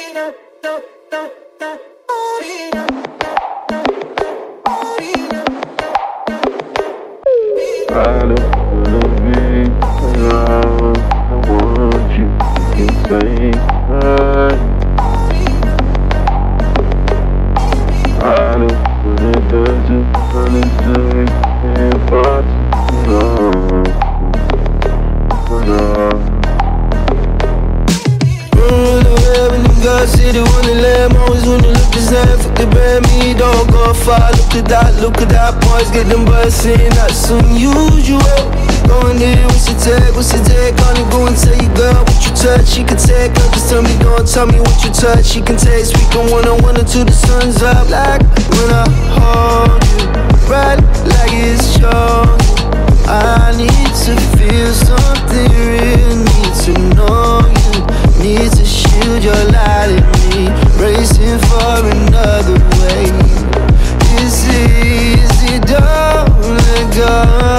City Wonderland, always wanna look the same. Fuck the brand, me don't go far. Look at that, boys get them bustin'. That's unusual. Going in, what's your take? Gonna go and tell you, girl, what you touch. She can take her, just tell me, don't tell me what you touch. She can taste, we can one-on-one until the sun's up. Like when I hold you, right like it's chosen. I need to feel something real, need to know you, need to shield your light at me, racing for another wave. Is it don't let go?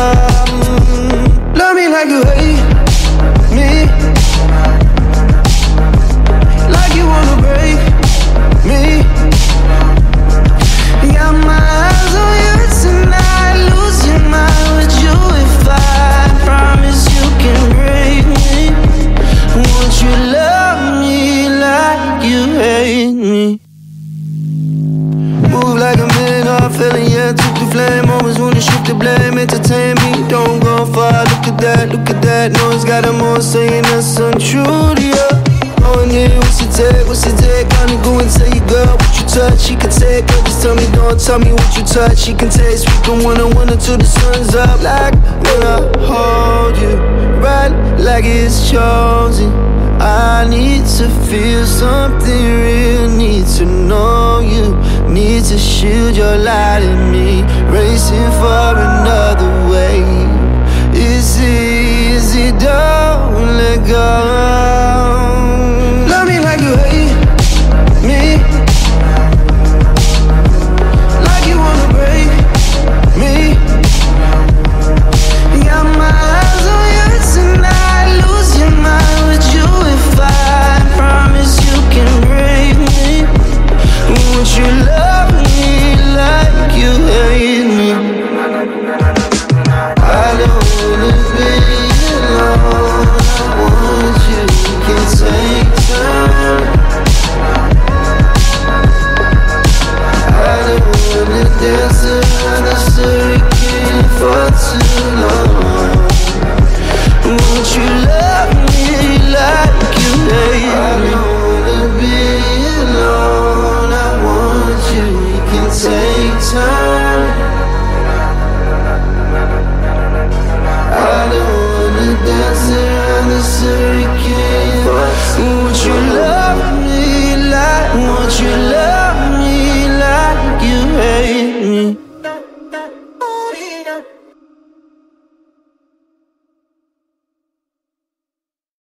Love me like you hate me, like you wanna break me. Got my eyes on you tonight, losing mind with you. If I promise you can break me, won't you love me like you hate me? Move like a man, I'm feeling, yeah, took the flame. Always wanna shift the blame, entertain me, don't go far. Look at that, no one's got them all saying that's untrue to you. Going in, what's your take? Gonna go and tell you, girl, what you touch. She can take her, just tell me, don't tell me what you touch. She can taste, we can one-on-one until the sun's up. Like when I hold you, right like it's chosen. I need to feel something real, need to know you, need to shield your light in me, racing for another wave. Is it don't let go? Love me like you hate me, like you wanna break me. Got my eyes on you tonight, lose your mind with you. If I promise you can break me, won't you love me like you hate me? I don't wanna be alone, I want you, can take time. I don't wanna dance around the circuit for too long. Won't you love me like you hate me? I don't wanna be alone, I want you, we can take time. I don't wanna dance around the circuit. Won't you love me like, won't you love me like you hate me?